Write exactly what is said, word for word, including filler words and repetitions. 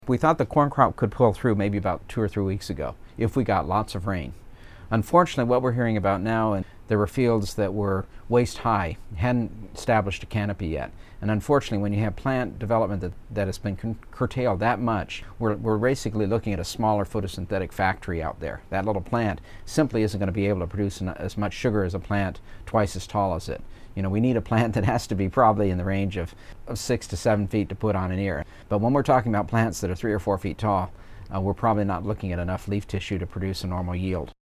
We thought the corn crop could pull through maybe about two or three weeks ago if we got lots of rain. Unfortunately, what we're hearing about now, and there were fields that were waist high, hadn't established a canopy yet. And unfortunately, when you have plant development that, that has been con- curtailed that much, we're, we're basically looking at a smaller photosynthetic factory out there. That little plant simply isn't going to be able to produce an, as much sugar as a plant twice as tall as it. You know, we need a plant that has to be probably in the range of, of six to seven feet to put on an ear. But when we're talking about plants that are three or four feet tall, uh, we're probably not looking at enough leaf tissue to produce a normal yield.